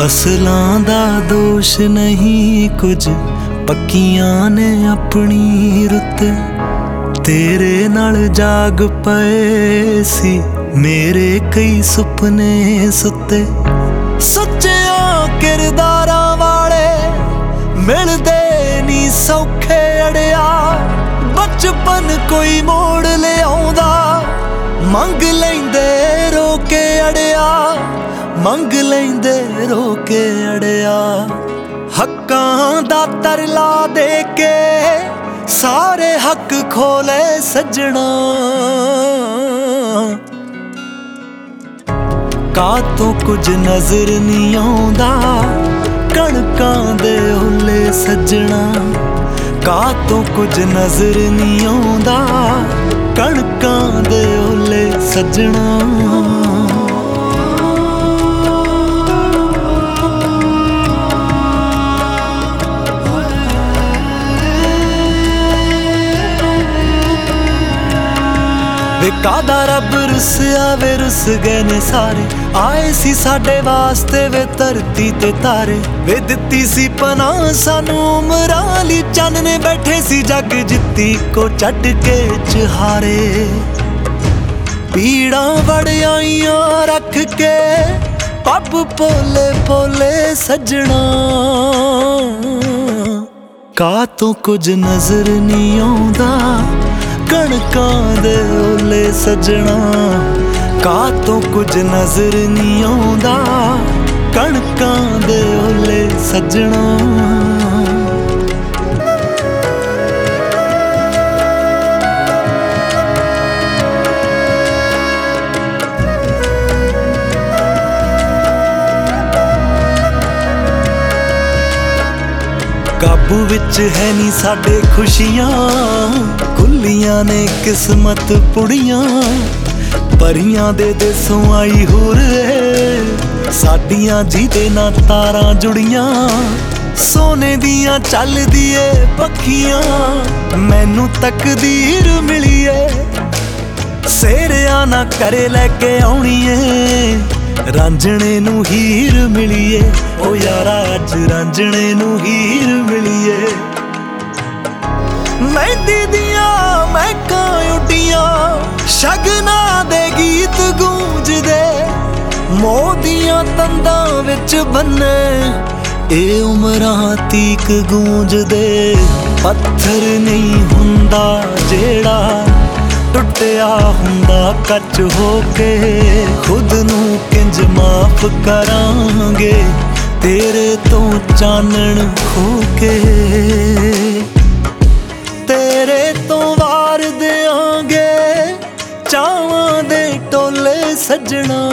ਫਸਲਾਂ ਦਾ ਦੋਸ਼ ਨਹੀਂ, ਕੁਝ ਪੱਕੀਆਂ ਨੇ ਆਪਣੀ ਰੁੱਤ। ਤੇਰੇ ਨਾਲ ਜਾਗ ਪਏ ਸੀ ਮੇਰੇ ਕਈ ਸੁਪਨੇ ਸੁੱਤੇ। ਸੱਚਿਆਂ ਕਿਰਦਾਰਾਂ ਵਾਲੇ ਮਿਲਦੇ ਨੀ ਸੌਖੇ ਅੜਿਆ। ਬਚਪਨ ਕੋਈ ਮੋੜ ਲਿਆਉਂਦਾ, ਮੰਗ ਲੈਂਦੇ ਰੋ ਕੇ ਅੜਿਆ, ਮੰਗ ਲੈਂਦੇ ਰੋ ਕੇ ਅੜਿਆ। ਹੱਕਾਂ ਦਾ ਤਰਲਾ ਦੇ ਕੇ ਸਾਰੇ ਹੱਕ ਖੋਲੇ ਸੱਜਣਾ। ਕਾਤੋਂ ਕੁਝ ਨਜ਼ਰ ਨਹੀਂ ਆਉਂਦਾ, ਕਣਕਾਂ ਦੇ ਓਲੇ ਸੱਜਣਾ। ਕਾਤੋਂ ਕੁਝ ਨਜ਼ਰ ਨਹੀਂ ਆਉਂਦਾ, ਕਣਕਾਂ ਦੇ ਓਲੇ ਸੱਜਣਾ। ਵੇ ਕਾਦਾ ਰੱਬ ਰੁੱਸਿਆ ਵੇ ਰੁੱਸ ਗਏ ਨੇ ਸਾਰੇ। ਆਏ ਸੀ ਸਾਡੇ ਵਾਸਤੇ ਵੇ ਧਰਤੀ ਤੇ ਤਾਰੇ। ਵੇ ਦਿੱਤੀ ਸੀ ਪਨਾਹ ਸਾਨੂੰ ਉਮਰਾਂ ਲਈ, ਚੰਨ ਨੇ ਬੈਠੇ ਸੀ ਜੱਗ ਜਿੱਤੀ ਕੋ ਛੱਡ ਕੇ ਚਹਾਰੇ। ਪੀੜਾਂ ਵੜਿਆਈਆਂ ਰੱਖ ਕੇ ਪੱਬ ਪੋਲੇ ਪੋਲੇ ਸੱਜਣਾ। ਕਾਤੋਂ ਕੁਝ ਨਜ਼ਰ ਨਹੀਂ ਆਉਂਦਾ, ਕਣਕਾਂ ਦੇ ਓਲੇ ਸੱਜਣਾ। ਕਾਤੋਂ ਕੁਝ ਨਜ਼ਰ ਨਹੀਂ ਆਉਂਦਾ, ਕਣਕਾਂ ਦੇ ਓਲੇ ਸੱਜਣਾ। ਕਾਬੂ ਵਿੱਚ ਹੈ ਨੀ ਸਾਡੇ ਖੁਸ਼ੀਆਂ, ਖੁੱਲੀਆਂ ਨੇ ਕਿਸਮਤ ਪੁੜੀਆਂ। ਪਰੀਆਂ ਦੇ ਦੇਸੋਂ ਆਈ ਹੂਰ ਸਾਡੀਆਂ, ਜਿਹਦੇ ਨਾਲ ਤਾਰਾਂ ਜੁੜੀਆਂ। ਸੋਨੇ ਦੀਆਂ ਚੱਲਦੀ ਏ ਪੱਖੀਆਂ, ਮੈਨੂੰ ਤਕਦੀਰ ਮਿਲੀ ਏ। ਸੇਰਿਆਂ ਨਾ ਕਰੇ ਲੈ ਕੇ ਆਉਣੀ ਏ, ਰਾਂਝਣੇ ਨੂੰ ਹੀਰ ਮਿਲੀਏ। ਓ ਯਾਰਾ ਅੱਜ ਰਾਂਝਣੇ ਨੂੰ ਹੀਰ ਮਿਲੀਏ। ਮਹਿੰਦੀ ਦੀਆਂ ਮਹਿਕਾਂ ਉੱਡੀਆਂ, ਸ਼ਗਨਾਂ ਦੇ ਗੀਤ ਗੂੰਜਦੇ। ਮੋਹ ਦੀਆਂ ਤੰਦਾਂ ਵਿੱਚ ਬੰਨੇ ਇਹ ਉਮਰਾਂ ਤੀਕ ਗੂੰਜਦੇ। ਪੱਥਰ ਨਹੀਂ ਹੁੰਦਾ ਜਿਹੜਾ ਟੁੱਟਿਆ ਹੁੰਦਾ ਕੱਚ ਹੋ ਕੇ। ਖੁਦ ਨੂੰ ਕਿੰਜ ਮਾਫ ਕਰਾਂਗੇ ਤੇਰੇ ਤੋਂ ਚਾਨਣ ਖੋ ਕੇ। ਤੇਰੇ ਤੋਂ ਵਾਰ ਦਿਆਂਗੇ ਚਾਵਾਂ ਦੇ ਟੋਲੇ ਸੱਜਣਾ।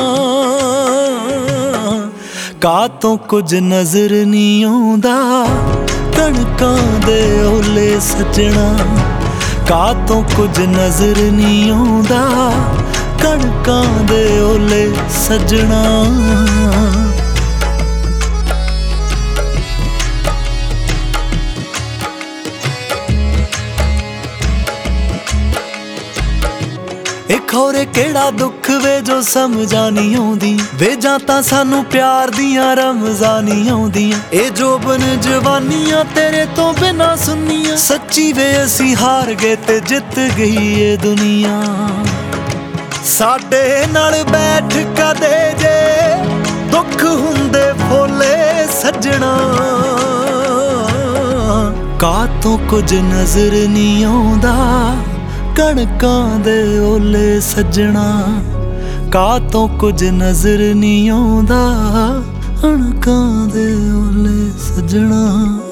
ਕਾਤੋਂ ਕੁਝ ਨਜ਼ਰ ਨਹੀਂ ਆਉਂਦਾ, ਕਣਕਾਂ ਦੇ ਓਲੇ ਸੱਜਣਾ। ਕਾਤੋਂ ਕੁਝ ਨਜ਼ਰ ਨਹੀਂ ਆਉਂਦਾ, ਕਣਕਾਂ ਦੇ ਓਲੇ ਸੱਜਣਾ। ਇਹ ਖੋਰੇ ਕਿਹੜਾ ਦੁੱਖ ਵੇ ਜੋ ਸਮਝਾ ਨਹੀਂ ਆਉਂਦੀ ਵੇ। ਜਾਂ ਤਾਂ ਸਾਨੂੰ ਪਿਆਰ ਦੀਆਂ ਰਮਜ਼ਾਂ ਨਹੀਂ ਆਉਂਦੀਆਂ। ਇਹ ਜੋਬਨ ਜਵਾਨੀਆਂ ਤੇਰੇ ਤੋਂ ਬਿਨਾਂ ਸੁਣੀਆਂ। ਸੱਚੀ ਵੇ ਅਸੀਂ ਹਾਰ ਗਏ ਤੇ ਜਿੱਤ ਗਈ ਏ ਦੁਨੀਆ। ਸਾਡੇ ਨਾਲ ਬੈਠ ਕਦੇ ਜੇ ਦੁੱਖ ਹੁੰਦੇ ਫੋਲੇ ਸੱਜਣਾ। ਕਾਤੋਂ ਕੁਝ ਨਜ਼ਰ ਨਹੀਂ ਆਉਂਦਾ, ਕਣਕਾਂ ਦੇ ਓਲੇ ਸੱਜਣਾ। ਕਾਤੋਂ ਕੁਝ ਨਜ਼ਰ ਨਹੀਂ ਆਉਂਦਾ, ਕਣਕਾਂ ਦੇ ਓਲੇ ਸੱਜਣਾ।